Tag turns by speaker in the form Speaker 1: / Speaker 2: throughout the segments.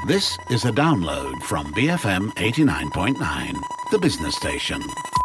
Speaker 1: This is a download from BFM 89.9, the business station.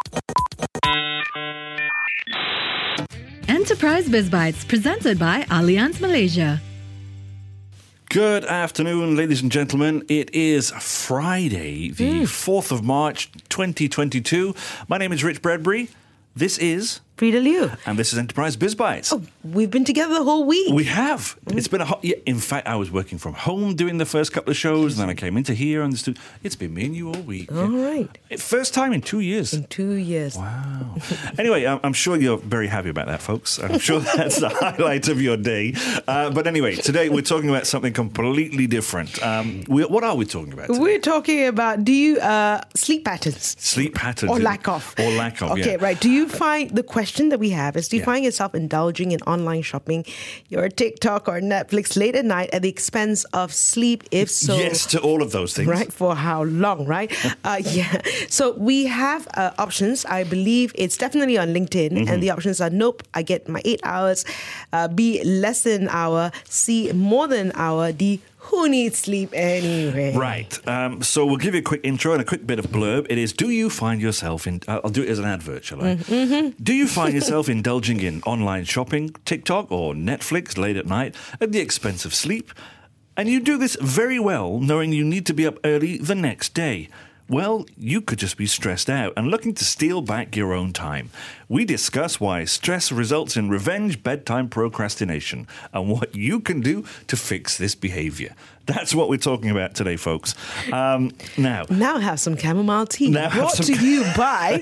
Speaker 2: Enterprise BizBytes, presented by Allianz Malaysia.
Speaker 3: Good afternoon, ladies and gentlemen. It is Friday, the 4th of March, 2022. My name is Rich Bradbury. This is
Speaker 4: Frida Liu.
Speaker 3: And this is Enterprise BizBytes.
Speaker 4: Oh, we've been together the whole week.
Speaker 3: We have. It's been in fact, I was working from home doing the first couple of shows, and then I came into here and it's been me and you all week.
Speaker 4: All right.
Speaker 3: First time in 2 years.
Speaker 4: In 2 years.
Speaker 3: Wow. Anyway, I'm sure you're very happy about that, folks. I'm sure that's the highlight of your day. But anyway, today we're talking about something completely different. What are we talking about today?
Speaker 4: We're talking about sleep patterns.
Speaker 3: Sleep patterns.
Speaker 4: Or lack of.
Speaker 3: Or lack of,
Speaker 4: Okay, right. Do you find, the question that we have is, do you find yourself indulging in online shopping, your TikTok or Netflix late at night at the expense of sleep? If so,
Speaker 3: yes to all of those things.
Speaker 4: Right, for how long, right? Yeah. So we have options. I believe it's definitely on LinkedIn, and the options are: nope, I get my 8 hours, B, less than an hour, C, more than an hour, D, who needs sleep anyway?
Speaker 3: Right. So we'll give you a quick intro and a quick bit of blurb. It is, do you find yourself in... I'll do it as an advert, shall I? Do you find yourself indulging in online shopping, TikTok or Netflix late at night at the expense of sleep? And you do this very well, knowing you need to be up early the next day. Well, you could just be stressed out and looking to steal back your own time. We discuss why stress results in revenge bedtime procrastination and what you can do to fix this behavior. That's what we're talking about today, folks. Now
Speaker 4: have some chamomile tea. Brought to you by...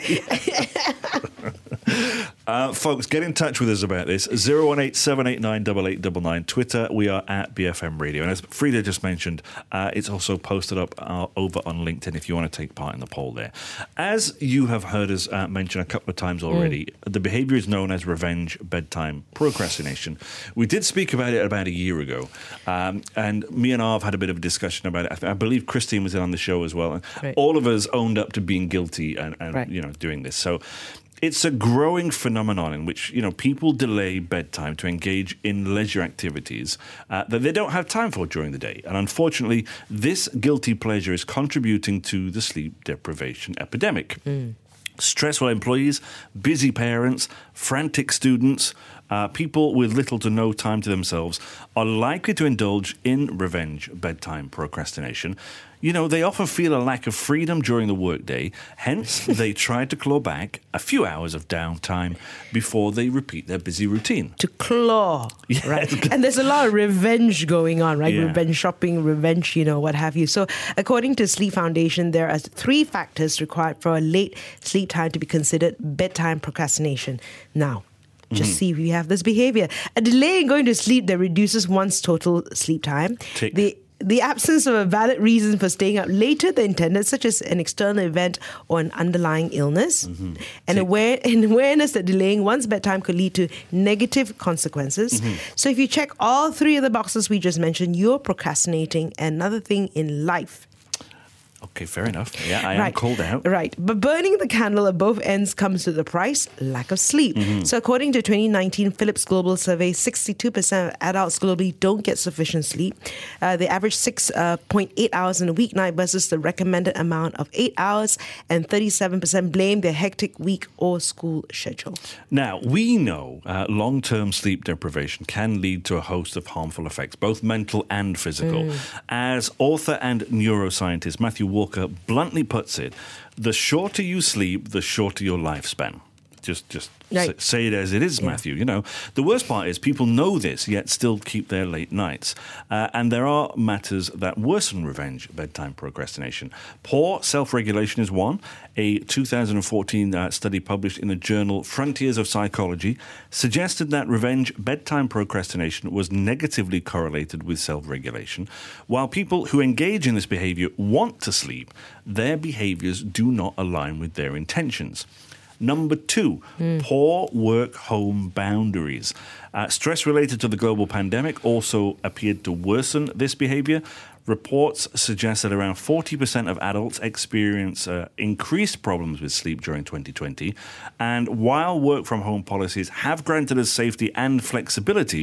Speaker 3: folks, get in touch with us about this. 018-789-8899. Twitter, we are at BFM Radio. And as Frida just mentioned, it's also posted up over on LinkedIn if you want to take part in the poll there. As you have heard us mention a couple of times already, the behavior is known as revenge bedtime procrastination. We did speak about it about a year ago, and me and Arv had a bit of a discussion about it. I believe Christine was in on the show as well. And all of us owned up to being guilty and doing this. So it's a growing phenomenon in which, people delay bedtime to engage in leisure activities that they don't have time for during the day. And unfortunately, this guilty pleasure is contributing to the sleep deprivation epidemic. Stressful employees, busy parents, frantic students, people with little to no time to themselves are likely to indulge in revenge bedtime procrastination. They often feel a lack of freedom during the workday, hence they try to claw back a few hours of downtime before they repeat their busy routine.
Speaker 4: To claw, right? And there's a lot of revenge going on, right?
Speaker 3: Yeah.
Speaker 4: Revenge shopping, revenge, what have you. So according to Sleep Foundation, there are 3 factors required for a late sleep time to be considered bedtime procrastination. Now, just see if you have this behavior. A delay in going to sleep that reduces one's total sleep time. The absence of a valid reason for staying up later than intended, such as an external event or an underlying illness. And awareness that delaying one's bedtime could lead to negative consequences. So if you check all 3 of the boxes we just mentioned, you're procrastinating another thing in life.
Speaker 3: Okay, fair enough. Yeah, I am called out.
Speaker 4: Right. But burning the candle at both ends comes with the price, lack of sleep. So according to 2019 Philips Global Survey, 62% of adults globally don't get sufficient sleep. They average 6.8 hours in a weeknight versus the recommended amount of 8 hours, and 37% blame their hectic week or school schedule.
Speaker 3: Now, we know long-term sleep deprivation can lead to a host of harmful effects, both mental and physical. As author and neuroscientist Matthew Walker bluntly puts it, the shorter you sleep, the shorter your lifespan. Just say it as it is, Matthew. The worst part is people know this, yet still keep their late nights. And there are matters that worsen revenge bedtime procrastination. Poor self-regulation is one. A 2014 study published in the journal Frontiers of Psychology suggested that revenge bedtime procrastination was negatively correlated with self-regulation. While people who engage in this behavior want to sleep, their behaviors do not align with their intentions. Number 2, poor work-home boundaries. Stress related to the global pandemic also appeared to worsen this behavior. Reports suggest that around 40% of adults experience increased problems with sleep during 2020. And while work-from-home policies have granted us safety and flexibility,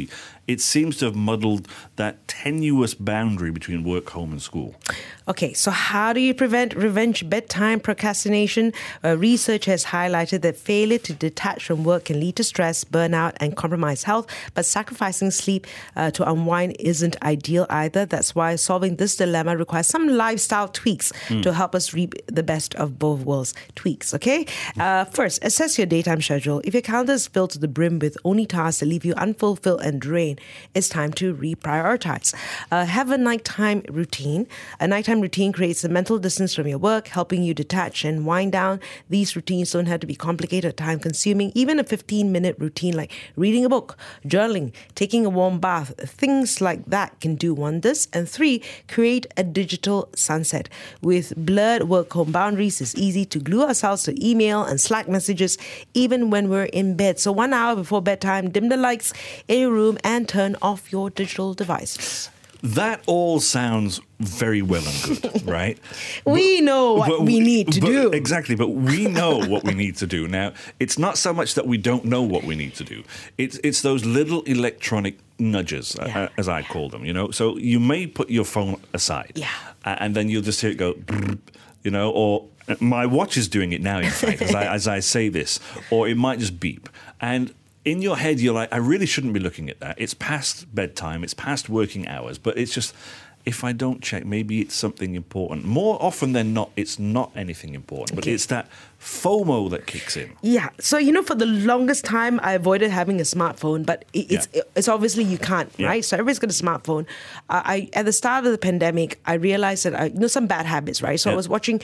Speaker 3: it seems to have muddled that tenuous boundary between work, home, and school.
Speaker 4: Okay, so how do you prevent revenge bedtime procrastination? Research has highlighted that failure to detach from work can lead to stress, burnout, and compromised health. But sacrificing sleep to unwind isn't ideal either. That's why solving this dilemma requires some lifestyle tweaks to help us reap the best of both worlds. Tweaks, okay? First, assess your daytime schedule. If your calendar is filled to the brim with only tasks that leave you unfulfilled and drained, it's time to reprioritize. Have a nighttime routine. A nighttime routine creates a mental distance from your work, helping you detach and wind down. These routines don't have to be complicated or time-consuming. Even a 15-minute routine like reading a book, journaling, taking a warm bath, things like that can do wonders. And 3, create a digital sunset. With blurred work-home boundaries, it's easy to glue ourselves to email and Slack messages even when we're in bed. So 1 hour before bedtime, dim the lights in your room and turn off your digital devices.
Speaker 3: That all sounds very well and good, right?
Speaker 4: We know what we need to do.
Speaker 3: Exactly, but we know what we need to do. Now, it's not so much that we don't know what we need to do. It's those little electronic nudges, as I call them, you know. So you may put your phone aside, and then you'll just hear it go, you know, or my watch is doing it now, in fact, as I say this, or it might just beep. And in your head, you're like, I really shouldn't be looking at that. It's past bedtime, it's past working hours, but it's just, if I don't check, maybe it's something important. More often than not, it's not anything important, but it's that FOMO that kicks in.
Speaker 4: Yeah. So, you know, for the longest time, I avoided having a smartphone, but it's obviously you can't, right? So everybody's got a smartphone. At the start of the pandemic, I realized that some bad habits, right? So I was watching,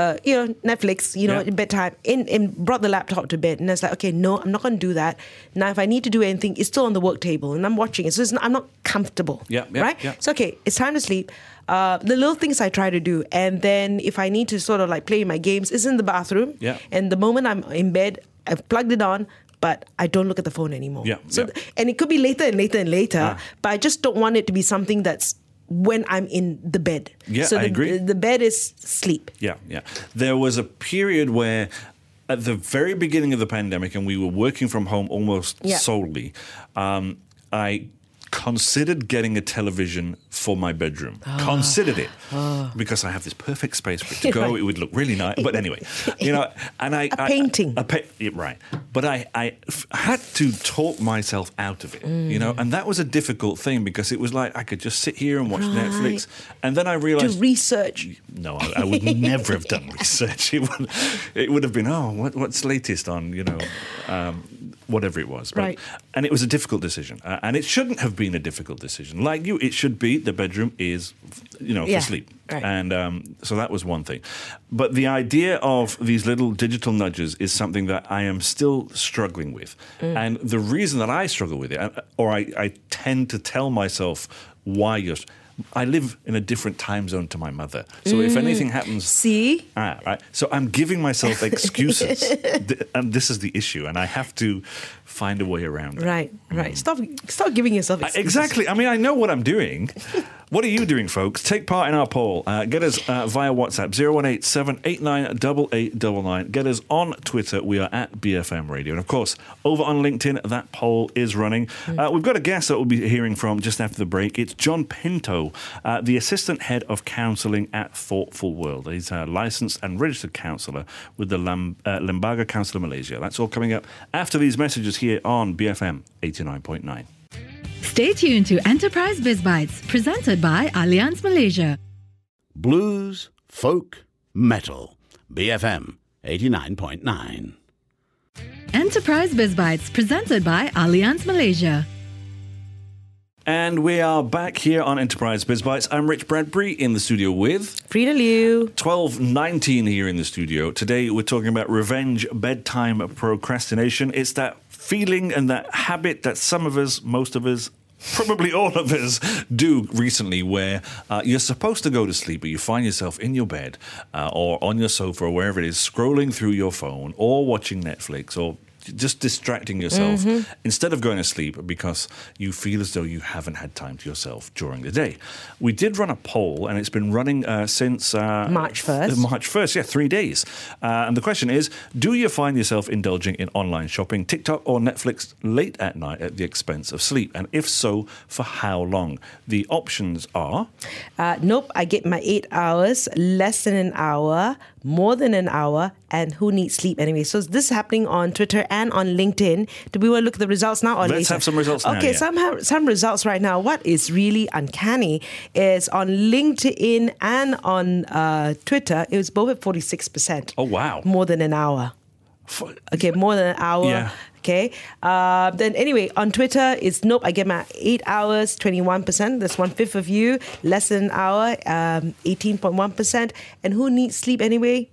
Speaker 4: Netflix, at bedtime, brought the laptop to bed, and I was like, okay, no, I'm not going to do that. Now, if I need to do anything, it's still on the work table, and I'm watching it, so I'm not comfortable, right? Yeah. So, okay, it's time to sleep. The little things I try to do, and then if I need to sort of like play my games, it's in the bathroom. Yeah. And the moment I'm in bed, I've plugged it on, but I don't look at the phone anymore. Yeah. So, and it could be later and later and later, but I just don't want it to be something that's when I'm in the bed.
Speaker 3: Yeah,
Speaker 4: so
Speaker 3: I agree.
Speaker 4: The bed is sleep.
Speaker 3: Yeah. There was a period where, at the very beginning of the pandemic, and we were working from home almost solely, I considered getting a television for my bedroom. Considered it. Because I have this perfect space for it to go. It would look really nice. But anyway, and I...
Speaker 4: painting.
Speaker 3: Right. But I had to talk myself out of it, and that was a difficult thing because it was like I could just sit here and watch Netflix. And then I realized...
Speaker 4: Do research.
Speaker 3: No, I would never have done research. It would have been, what's latest on, whatever it was. But, and it was a difficult decision. And it shouldn't have been a difficult decision. Like you, it should be the bedroom is, for sleep. Right. And so that was one thing. But the idea of these little digital nudges is something that I am still struggling with. And the reason that I struggle with it, or I tend to tell myself why I live in a different time zone to my mother. So if anything happens...
Speaker 4: See?
Speaker 3: Right. So I'm giving myself excuses. And this is the issue. And I have to find a way around that.
Speaker 4: Right. Stop giving yourself excuses.
Speaker 3: Exactly. I mean, I know what I'm doing. What are you doing, folks? Take part in our poll. Get us via WhatsApp, 018-789-8899. Get us on Twitter. We are at BFM Radio. And, of course, over on LinkedIn, that poll is running. We've got a guest that we'll be hearing from just after the break. It's John Pinto, the Assistant Head of Counselling at Thoughtful World. He's a licensed and registered counsellor with the Lembaga Council of Malaysia. That's all coming up after these messages here on BFM 89.9.
Speaker 2: Stay tuned to Enterprise Biz Bites, presented by Allianz Malaysia.
Speaker 1: Blues, folk, metal. BFM 89.9.
Speaker 2: Enterprise Biz Bites, presented by Allianz Malaysia.
Speaker 3: And we are back here on Enterprise Biz Bites. I'm Rich Bradbury in the studio with...
Speaker 4: Frida Liu.
Speaker 3: 12:19 here in the studio. Today we're talking about revenge bedtime procrastination. It's that feeling and that habit that some of us, most of us, probably all of us do recently, where you're supposed to go to sleep, but you find yourself in your bed or on your sofa or wherever it is, scrolling through your phone or watching Netflix or just distracting yourself instead of going to sleep because you feel as though you haven't had time to yourself during the day. We did run a poll, and it's been running since
Speaker 4: March 1st.
Speaker 3: March 1st, yeah, 3 days. And the question is, do you find yourself indulging in online shopping, TikTok or Netflix late at night at the expense of sleep? And if so, for how long? The options are...
Speaker 4: Nope, I get my 8 hours, less than an hour, more than an hour, and who needs sleep anyway? So this is happening on Twitter and on LinkedIn. Do we want to look at the results now or later?
Speaker 3: Let's have some results now.
Speaker 4: Okay,
Speaker 3: yeah.
Speaker 4: some results right now. What is really uncanny is on LinkedIn and on Twitter, it was both at 46%.
Speaker 3: Oh, wow.
Speaker 4: More than an hour. Okay, more than an hour.
Speaker 3: Yeah.
Speaker 4: Okay. Then anyway, on Twitter, it's nope, I get my 8 hours, 21%. That's 1/5 of you. Less than an hour, 18.1%. And who needs sleep anyway?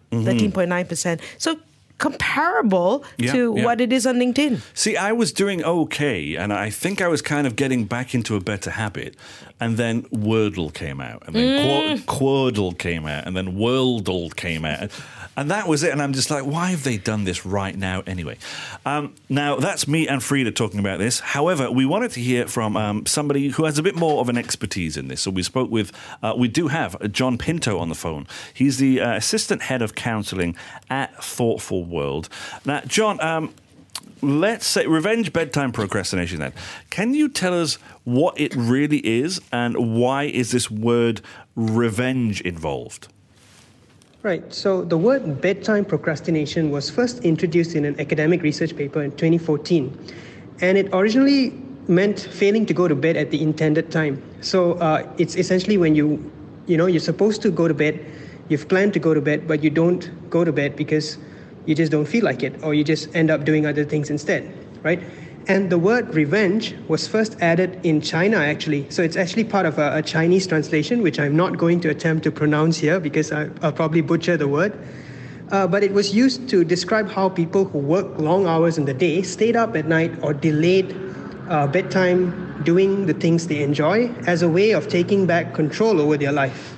Speaker 4: 13.9%. So comparable to what it is on LinkedIn.
Speaker 3: See, I was doing okay, and I think I was kind of getting back into a better habit. And then Wordle came out, and then Quordle came out, and then Worldle came out. And that was it. And I'm just like, why have they done this right now anyway? Now, that's me and Frida talking about this. However, we wanted to hear from somebody who has a bit more of an expertise in this. So we spoke with, we do have John Pinto on the phone. He's the Assistant Head of Counselling at Thoughtful World. Now, John, let's say revenge bedtime procrastination then. Can you tell us what it really is and why is this word revenge involved?
Speaker 5: Right. So the word bedtime procrastination was first introduced in an academic research paper in 2014. And it originally meant failing to go to bed at the intended time. So it's essentially when you're supposed to go to bed, you've planned to go to bed, but you don't go to bed because you just don't feel like it, or you just end up doing other things instead, right? And the word revenge was first added in China, actually. So it's actually part of a Chinese translation, which I'm not going to attempt to pronounce here because I'll probably butcher the word. But it was used to describe how people who work long hours in the day stayed up at night or delayed bedtime doing the things they enjoy as a way of taking back control over their life.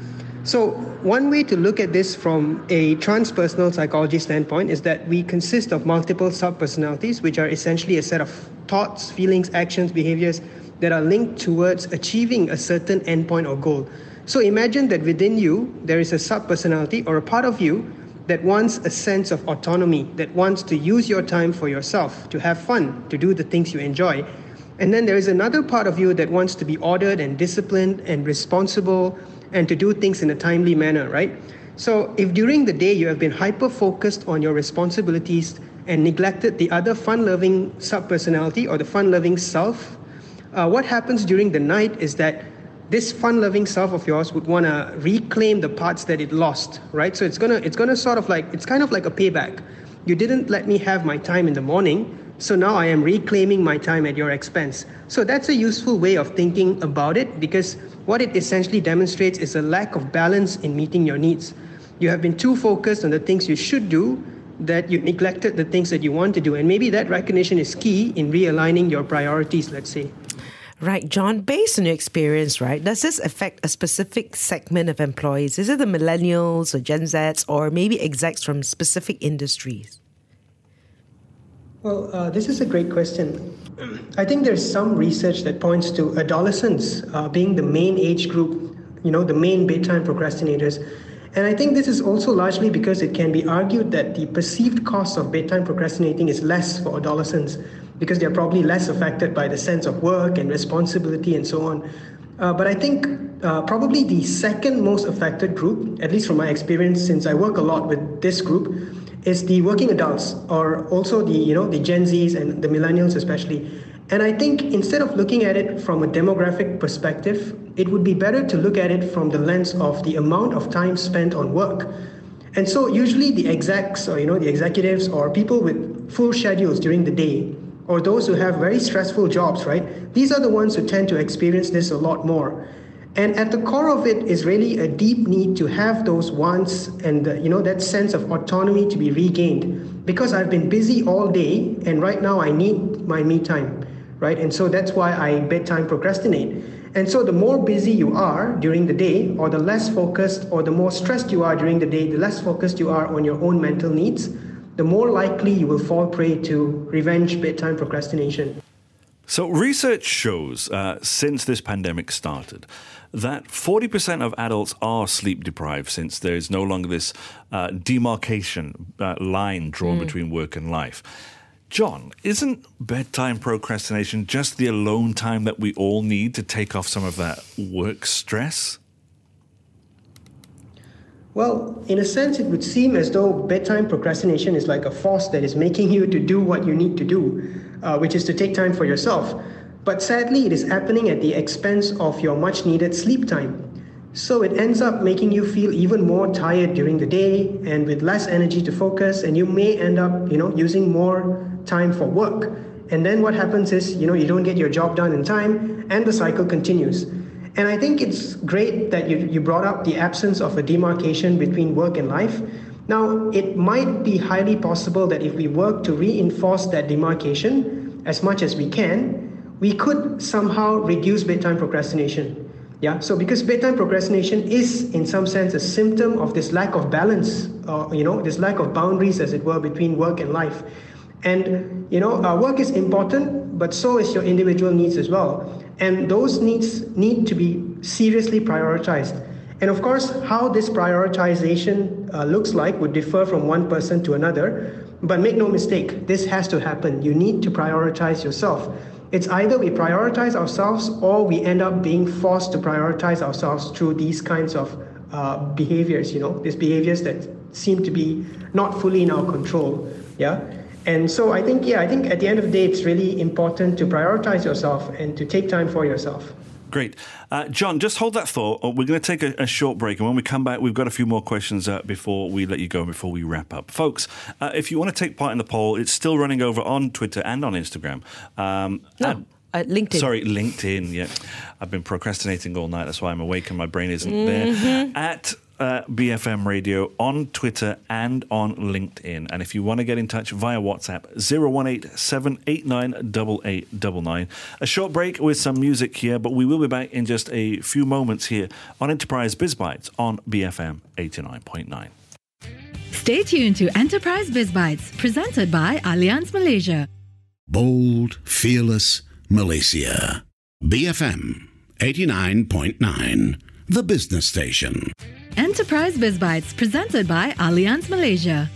Speaker 5: So one way to look at this from a transpersonal psychology standpoint is that we consist of multiple subpersonalities, which are essentially a set of thoughts, feelings, actions, behaviors that are linked towards achieving a certain endpoint or goal. So imagine that within you, there is a subpersonality or a part of you that wants a sense of autonomy, that wants to use your time for yourself, to have fun, to do the things you enjoy. And then there is another part of you that wants to be ordered and disciplined and responsible and to do things in a timely manner, right? So if during the day you have been hyper-focused on your responsibilities and neglected the other fun-loving subpersonality or the fun-loving self, what happens during the night is that this fun-loving self of yours would want to reclaim the parts that it lost, right? So it's gonna sort of like, it's kind of like a payback. You didn't let me have my time in the morning, so now I am reclaiming my time at your expense. So that's a useful way of thinking about it because what it essentially demonstrates is a lack of balance in meeting your needs. You have been too focused on the things you should do that you neglected the things that you want to do. And maybe that recognition is key in realigning your priorities, let's say.
Speaker 4: Right, John, based on your experience, right, does this affect a specific segment of employees? Is it the millennials or Gen Zs or maybe execs from specific industries?
Speaker 5: Well, this is a great question. I think there's some research that points to adolescents being the main age group, the main bedtime procrastinators. And I think this is also largely because it can be argued that the perceived cost of bedtime procrastinating is less for adolescents because they're probably less affected by the sense of work and responsibility and so on. But I think probably the second most affected group, at least from my experience since I work a lot with this group, is the working adults or also the Gen Zs and the millennials especially. And I think instead of looking at it from a demographic perspective, it would be better to look at it from the lens of the amount of time spent on work. And so usually the execs or the executives or people with full schedules during the day or those who have very stressful jobs, right? These are the ones who tend to experience this a lot more. And at the core of it is really a deep need to have those wants and that sense of autonomy to be regained because I've been busy all day and right now I need my me time, right? And so that's why I bedtime procrastinate. And so the more busy you are during the day or the less focused or the more stressed you are during the day, the less focused you are on your own mental needs, the more likely you will fall prey to revenge bedtime procrastination.
Speaker 3: So research shows, since this pandemic started, that 40% of adults are sleep deprived since there is no longer this demarcation line drawn between work and life. John, isn't bedtime procrastination just the alone time that we all need to take off some of that work stress?
Speaker 5: Well, in a sense, it would seem as though bedtime procrastination is like a force that is making you to do what you need to do, which is to take time for yourself. But sadly, it is happening at the expense of your much-needed sleep time. So it ends up making you feel even more tired during the day and with less energy to focus, and you may end up, using more time for work. And then what happens is, you don't get your job done in time, and the cycle continues. And I think it's great that you brought up the absence of a demarcation between work and life. Now, it might be highly possible that if we work to reinforce that demarcation as much as we can, we could somehow reduce bedtime procrastination. Yeah, so because bedtime procrastination is, in some sense, a symptom of this lack of balance, this lack of boundaries, as it were, between work and life. And, work is important, but so is your individual needs as well. And those needs need to be seriously prioritized. And of course, how this prioritization looks like would differ from one person to another. But make no mistake, this has to happen. You need to prioritize yourself. It's either we prioritize ourselves or we end up being forced to prioritize ourselves through these kinds of behaviors, these behaviors that seem to be not fully in our control. Yeah. And so I think at the end of the day, it's really important to prioritize yourself and to take time for yourself.
Speaker 3: Great. John, just hold that thought. We're going to take a short break. And when we come back, we've got a few more questions before we let you go and before we wrap up. Folks, if you want to take part in the poll, it's still running over on Twitter and on Instagram.
Speaker 4: LinkedIn.
Speaker 3: Sorry, LinkedIn, yeah. I've been procrastinating all night. That's why I'm awake and my brain isn't there. At BFM Radio on Twitter and on LinkedIn. And if you want to get in touch via WhatsApp, 018-789-8899. A short break with some music here, but we will be back in just a few moments here on Enterprise Biz Bites on BFM 89.9.
Speaker 2: Stay tuned to Enterprise Biz Bites, presented by Allianz Malaysia.
Speaker 1: Bold, fearless Malaysia. BFM 89.9, the business station.
Speaker 2: Enterprise Biz Bites, presented by Allianz Malaysia.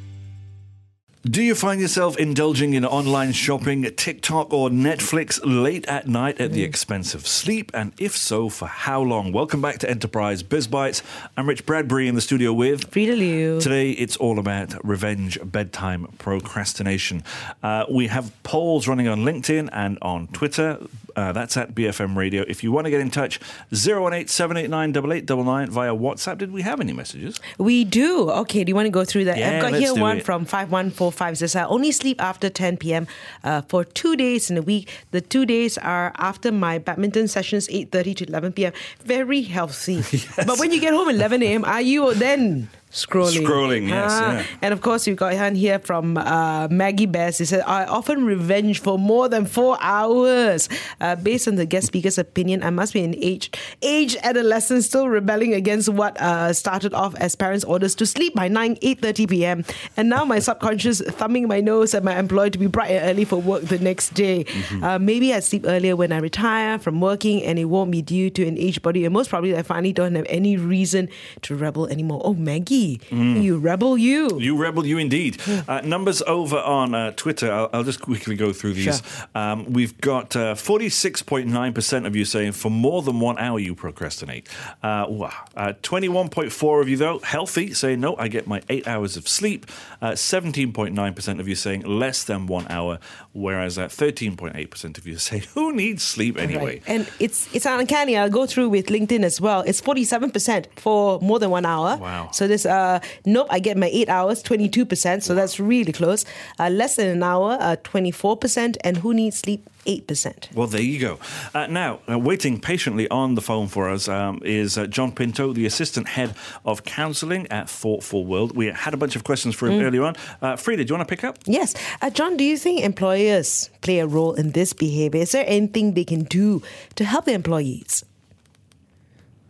Speaker 3: Do you find yourself indulging in online shopping, TikTok or Netflix late at night at the expense of sleep? And if so, for how long? Welcome back to Enterprise Biz Bites. I'm Rich Bradbury in the studio with
Speaker 4: Frida Liu.
Speaker 3: Today it's all about revenge bedtime procrastination. We have polls running on LinkedIn and on Twitter. That's at BFM Radio. If you want to get in touch, 018-789-8899 via WhatsApp. Did we have any messages?
Speaker 4: We do. Okay, do you want to go through that?
Speaker 3: Yeah,
Speaker 4: I've got
Speaker 3: let's
Speaker 4: here
Speaker 3: do
Speaker 4: one
Speaker 3: it.
Speaker 4: from 5145. Says, I only sleep after 10 p.m. For 2 days in a week. The 2 days are after my badminton sessions, 8:30 to 11 p.m. Very healthy.
Speaker 3: Yes.
Speaker 4: But when you get home at 11 a.m., are you then scrolling?
Speaker 3: Yes. Yeah.
Speaker 4: And of course, we've got one here from Maggie Bess. He said, I often revenge for more than 4 hours. Based on the guest speaker's opinion, I must be an aged adolescent still rebelling against what started off as parents' orders to sleep by 8:30 p.m. And now my subconscious thumbing my nose at my employer to be bright and early for work the next day. Maybe I sleep earlier when I retire from working and it won't be due to an aged body. And most probably I finally don't have any reason to rebel anymore. Oh, Maggie. You rebel you.
Speaker 3: You rebel you indeed. Numbers over on Twitter. I'll just quickly go through these.
Speaker 4: Sure.
Speaker 3: We've got 46.9% of you saying for more than 1 hour you procrastinate. 21.4% of you, though, healthy, saying no, I get my 8 hours of sleep. 17.9% of you saying less than 1 hour, whereas 13.8% of you say who needs sleep anyway.
Speaker 4: Right. And it's uncanny. I'll go through with LinkedIn as well. It's 47% for more than 1 hour.
Speaker 3: Wow.
Speaker 4: So this, nope, I get my 8 hours, 22%. So that's really close. Less than an hour, 24%. And who needs sleep? 8%.
Speaker 3: Well, there you go. Now, waiting patiently on the phone for us is John Pinto, the Assistant Head of Counselling at Thoughtful World. We had a bunch of questions for him earlier on. Frida, do you want to pick up?
Speaker 4: Yes. John, do you think employers play a role in this behavior? Is there anything they can do to help their employees?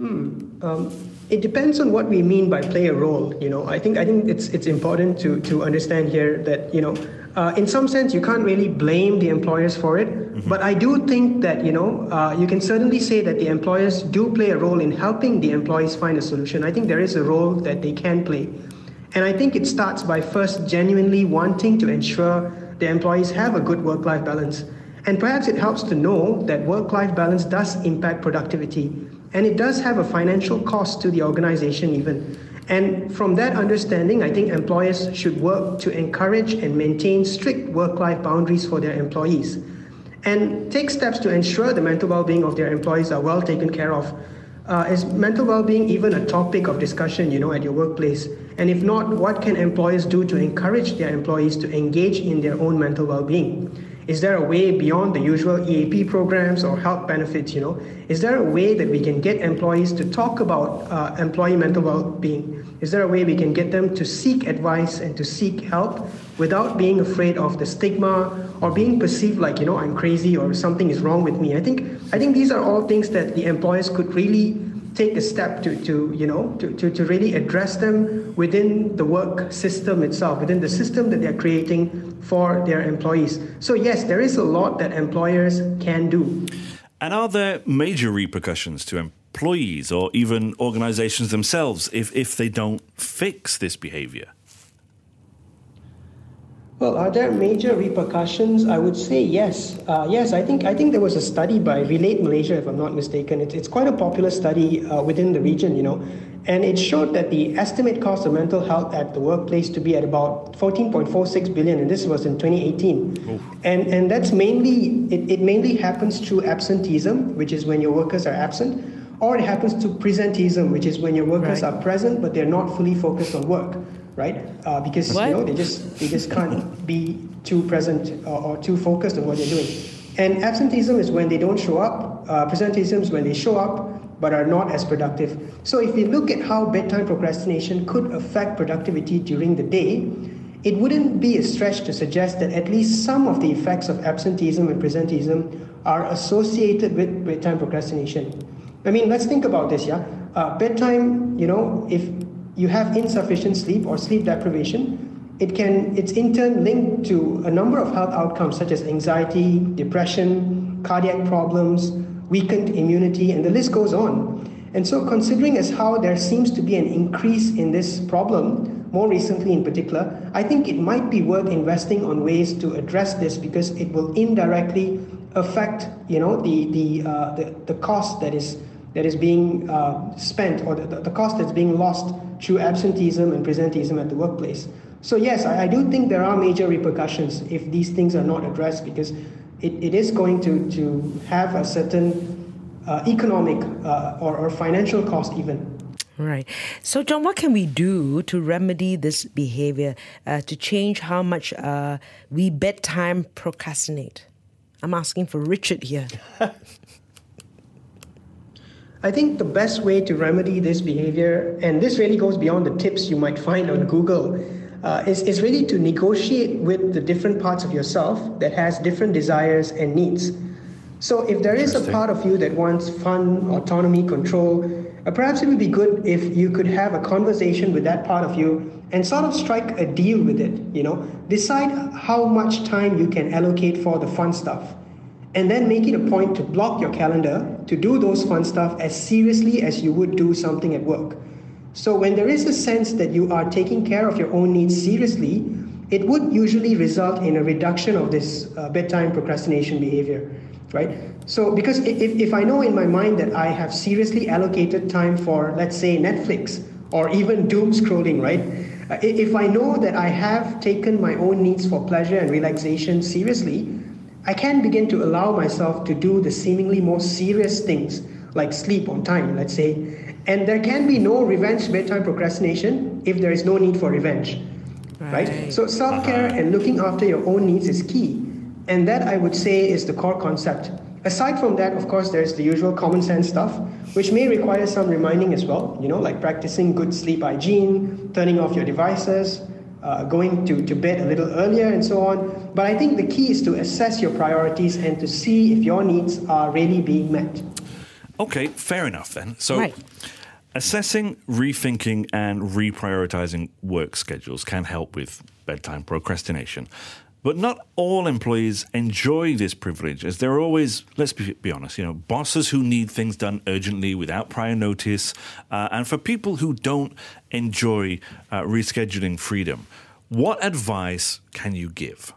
Speaker 5: It depends on what we mean by play a role. I think it's important to understand here that in some sense you can't really blame the employers for it, but I do think that you can certainly say that the employers do play a role in helping the employees find a solution. I think there is a role that they can play, and I think it starts by first genuinely wanting to ensure the employees have a good work-life balance, and perhaps it helps to know that work-life balance does impact productivity. And it does have a financial cost to the organization even. And from that understanding, I think employers should work to encourage and maintain strict work-life boundaries for their employees and take steps to ensure the mental well-being of their employees are well taken care of. Is mental well-being even a topic of discussion, at your workplace? And if not, what can employers do to encourage their employees to engage in their own mental well-being? Is there a way beyond the usual EAP programs or health benefits, Is there a way that we can get employees to talk about employee mental well-being? Is there a way we can get them to seek advice and to seek help without being afraid of the stigma or being perceived like, I'm crazy or something is wrong with me? I think these are all things that the employers could really take a step to really address them within the work system itself, within the system that they're creating for their employees. So yes, there is a lot that employers can do.
Speaker 3: And are there major repercussions to employees or even organizations themselves if they don't fix this behavior?
Speaker 5: Well, are there major repercussions? I would say yes. Yes, I think there was a study by Relate Malaysia, if I'm not mistaken. It's quite a popular study within the region, and it showed that the estimate cost of mental health at the workplace to be at about 14.46 billion, and this was in 2018. Oof. And that's mainly, it mainly happens through absenteeism, which is when your workers are absent, or it happens to presenteeism, which is when your workers are present, but they're not fully focused on work. Right? Because they just can't be too present or too focused on what they're doing. And absenteeism is when they don't show up. Presenteeism is when they show up but are not as productive. So if we look at how bedtime procrastination could affect productivity during the day, it wouldn't be a stretch to suggest that at least some of the effects of absenteeism and presenteeism are associated with bedtime procrastination. I mean, let's think about this, yeah? Bedtime, if you have insufficient sleep or sleep deprivation, it's in turn linked to a number of health outcomes such as anxiety, depression, cardiac problems, weakened immunity, and the list goes on. And so considering as how there seems to be an increase in this problem, more recently in particular, I think it might be worth investing on ways to address this because it will indirectly affect, the cost that is being spent or the cost that's being lost through absenteeism and presenteeism at the workplace. So yes, I do think there are major repercussions if these things are not addressed because it is going to have a certain economic or financial cost even.
Speaker 4: Right. So, John, what can we do to remedy this behavior, to change how much we bedtime procrastinate? I'm asking for Richard here.
Speaker 5: I think the best way to remedy this behavior, and this really goes beyond the tips you might find on Google, is really to negotiate with the different parts of yourself that has different desires and needs. So if there is a part of you that wants fun, autonomy, control, perhaps it would be good if you could have a conversation with that part of you and sort of strike a deal with it, Decide how much time you can allocate for the fun stuff. And then make it a point to block your calendar to do those fun stuff as seriously as you would do something at work. So when there is a sense that you are taking care of your own needs seriously, it would usually result in a reduction of this bedtime procrastination behavior, right? So because if I know in my mind that I have seriously allocated time for, let's say, Netflix or even doom scrolling, right? If I know that I have taken my own needs for pleasure and relaxation seriously, I can begin to allow myself to do the seemingly more serious things like sleep on time, let's say. And there can be no revenge bedtime procrastination if there is no need for revenge, right? So self-care and looking after your own needs is key. And that, I would say, is the core concept. Aside from that, of course, there's the usual common sense stuff, which may require some reminding as well, like practicing good sleep hygiene, turning off your devices, going to bed a little earlier and so on. But I think the key is to assess your priorities and to see if your needs are really being met.
Speaker 3: Okay, fair enough then. So,
Speaker 4: Right.
Speaker 3: assessing, rethinking, and reprioritizing work schedules can help with bedtime procrastination. But not all employees enjoy this privilege, as there are always, let's be honest, bosses who need things done urgently without prior notice, and for people who don't enjoy rescheduling freedom. What advice can you give?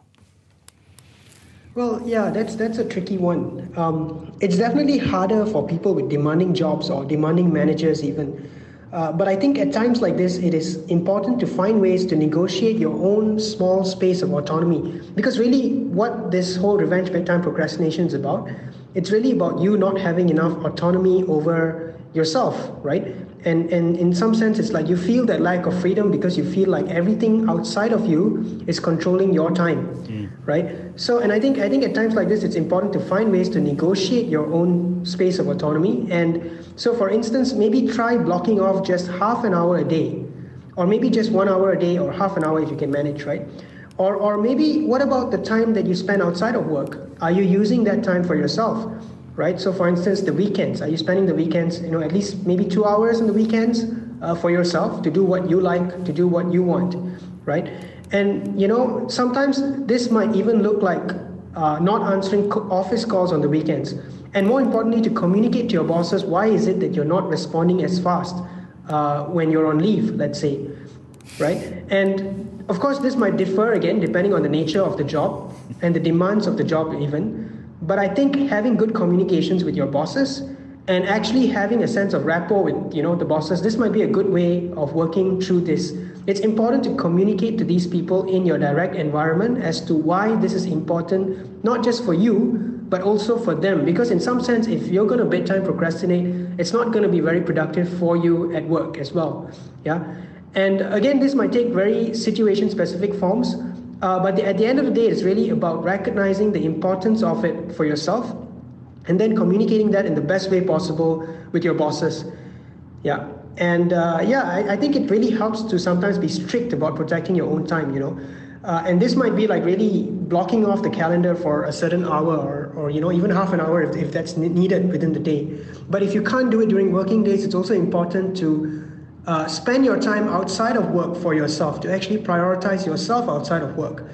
Speaker 5: Well, yeah, that's a tricky one. It's definitely harder for people with demanding jobs or demanding managers even. But I think at times like this, it is important to find ways to negotiate your own small space of autonomy. Because really, what this whole revenge bedtime procrastination is about, it's really about you not having enough autonomy over yourself, right? And in some sense, it's like you feel that lack of freedom because you feel like everything outside of you is controlling your time, right? So, and I think at times like this, it's important to find ways to negotiate your own space of autonomy. And so, for instance, maybe try blocking off just half an hour a day, or maybe just 1 hour a day, or half an hour if you can manage, right? Or maybe what about the time that you spend outside of work? Are you using that time for yourself? Right. So, for instance, the weekends. Are you spending the weekends, at least maybe 2 hours on the weekends for yourself to do what you like, to do what you want, right? And sometimes this might even look like not answering office calls on the weekends, and more importantly, to communicate to your bosses why is it that you're not responding as fast when you're on leave, let's say, right? And of course, this might differ again depending on the nature of the job and the demands of the job even. But I think having good communications with your bosses and actually having a sense of rapport with, the bosses, this might be a good way of working through this. It's important to communicate to these people in your direct environment as to why this is important, not just for you, but also for them. Because in some sense, if you're going to bedtime procrastinate, it's not going to be very productive for you at work as well. Yeah. And again, this might take very situation-specific forms. But at the end of the day, it's really about recognizing the importance of it for yourself and then communicating that in the best way possible with your bosses. Yeah. And I think it really helps to sometimes be strict about protecting your own time, and this might be like really blocking off the calendar for a certain hour or even half an hour if that's needed within the day. But if you can't do it during working days, it's also important to spend your time outside of work for yourself, to actually prioritize yourself outside of work.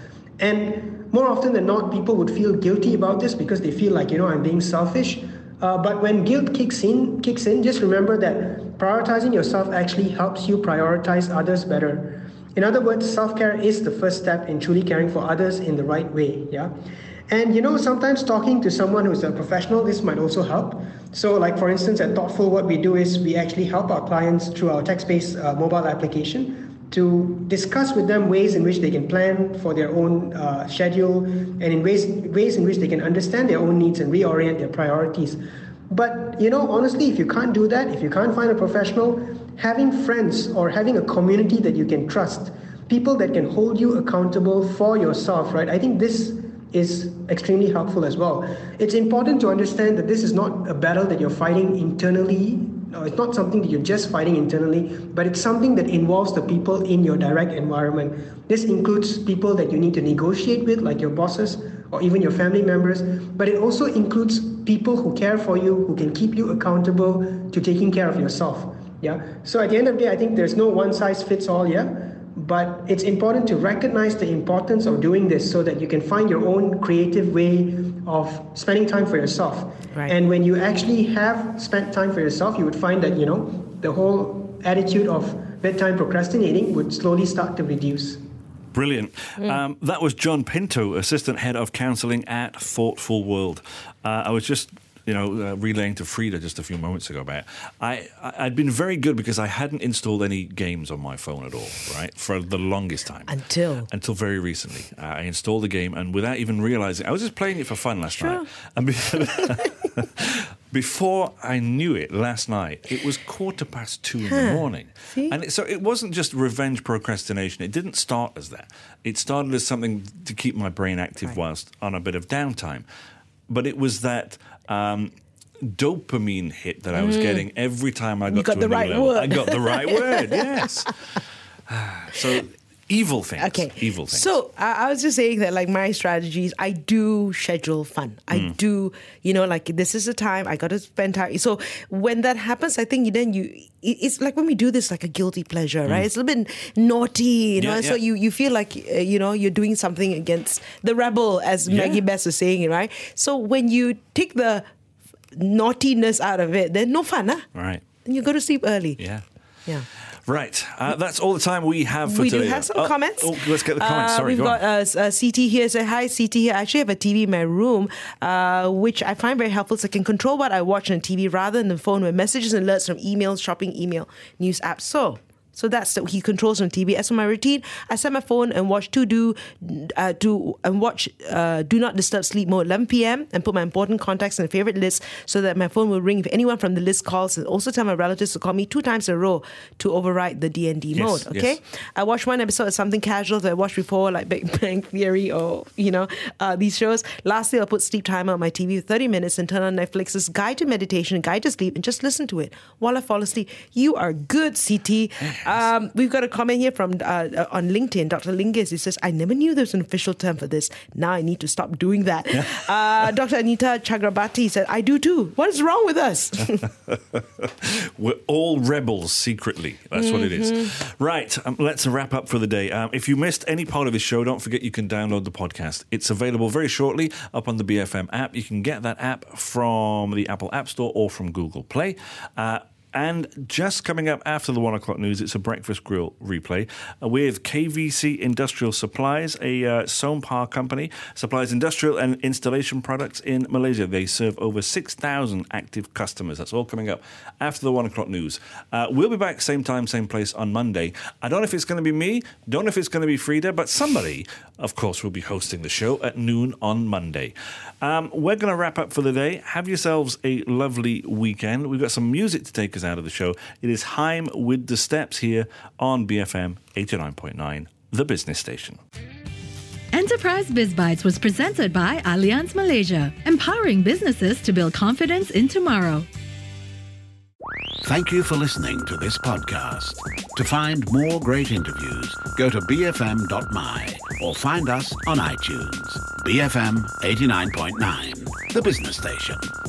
Speaker 5: And more often than not, people would feel guilty about this because they feel like, I'm being selfish. But when guilt kicks in, just remember that prioritizing yourself actually helps you prioritize others better. In other words, self-care is the first step in truly caring for others in the right way. Yeah. And sometimes talking to someone who's a professional, this might also help. So like for instance, at Thoughtful, what we do is we actually help our clients through our text-based mobile application to discuss with them ways in which they can plan for their own schedule and in ways in which they can understand their own needs and reorient their priorities. But, honestly, if you can't do that, if you can't find a professional, having friends or having a community that you can trust, people that can hold you accountable for yourself, right? I think this is extremely helpful as well. It's important to understand that this is not a battle that you're fighting internally. No, it's not something that you're just fighting internally, but it's something that involves the people in your direct environment. This includes people that you need to negotiate with, like your bosses or even your family members, but it also includes people who care for you, who can keep you accountable to taking care of yourself. Yeah. So at the end of the day, I think there's no one size fits all. Yeah. But it's important to recognize the importance of doing this so that you can find your own creative way of spending time for yourself.
Speaker 4: Right.
Speaker 5: And when you actually have spent time for yourself, you would find that, the whole attitude of bedtime procrastinating would slowly start to reduce.
Speaker 3: Brilliant. That was John Pinto, Assistant Head of Counselling at Thoughtful World. I was just relaying to Frida just a few moments ago about I'd been very good because I hadn't installed any games on my phone at all, right, for the longest time. Until very recently. I installed the game, and without even realising, I was just playing it for fun last night. And before I knew it, last night, it was 2:15 in the morning.
Speaker 4: See?
Speaker 3: And so it wasn't just revenge procrastination. It didn't start as that. It started as something to keep my brain active whilst on a bit of downtime. But it was that dopamine hit that I was getting every time I got to a new level. I got the right word, yes. So Evil things.
Speaker 4: Okay.
Speaker 3: Evil things.
Speaker 4: So I was just saying that, like, my strategies, I do schedule fun. I do, like, this is the time I got to spend time. So when that happens, I think then it's like when we do this like a guilty pleasure, right? It's a little bit naughty,
Speaker 3: Yeah,
Speaker 4: So you feel like, you're doing something against the rebel, as Maggie Bess is saying, right? So when you take the naughtiness out of it, then no fun, huh?
Speaker 3: Right.
Speaker 4: Then you go to sleep early.
Speaker 3: Yeah.
Speaker 4: Yeah.
Speaker 3: Right. That's all the time we have for
Speaker 4: we
Speaker 3: today.
Speaker 4: do have some comments.
Speaker 3: Let's get the comments. Sorry,
Speaker 4: we've
Speaker 3: go
Speaker 4: got
Speaker 3: on.
Speaker 4: CT here. Say hi, CT here. I actually have a TV in my room, which I find very helpful. So I can control what I watch on TV rather than the phone with messages and alerts from emails, shopping, email, news apps. So that's that he controls on TV. As for my routine, I set my phone and watch Do Not Disturb sleep mode 11 p.m. and put my important contacts in a favorite list so that my phone will ring if anyone from the list calls, and also tell my relatives to call me 2 times in a row to override the DND mode. Okay,
Speaker 3: yes.
Speaker 4: I watch one episode of something casual that I watched before, like Big Bang Theory or these shows. Lastly, I'll put sleep timer on my TV for 30 minutes and turn on Netflix's Guide to Meditation, Guide to Sleep, and just listen to it while I fall asleep. You are good, CT. We've got a comment here from on LinkedIn. Dr. Lingus, he says, I never knew there was an official term for this. Now I need to stop doing that. Dr. Anita Chagrabati said, I do too. What is wrong with us?
Speaker 3: We're all rebels secretly. That's what it is. Right. Let's wrap up for the day. If you missed any part of this show, don't forget you can download the podcast. It's available very shortly up on the BFM app. You can get that app from the Apple App Store or from Google Play. And just coming up after the 1 o'clock news, it's a Breakfast Grill replay with KVC Industrial Supplies, a Sompar company, supplies industrial and installation products in Malaysia. They serve over 6,000 active customers. That's all coming up after the 1 o'clock news. We'll be back same time, same place on Monday. I don't know if it's going to be me, don't know if it's going to be Frida, but somebody, of course, will be hosting the show at noon on Monday. We're going to wrap up for the day. Have yourselves a lovely weekend. We've got some music to take us out of the show. It is Haim with the Steps here on BFM 89.9, the business station.
Speaker 2: Enterprise BizBytes was presented by Allianz Malaysia, empowering businesses to build confidence in tomorrow.
Speaker 1: Thank you for listening to this podcast. To find more great interviews, go to bfm.my or find us on iTunes. BFM 89.9, the business station.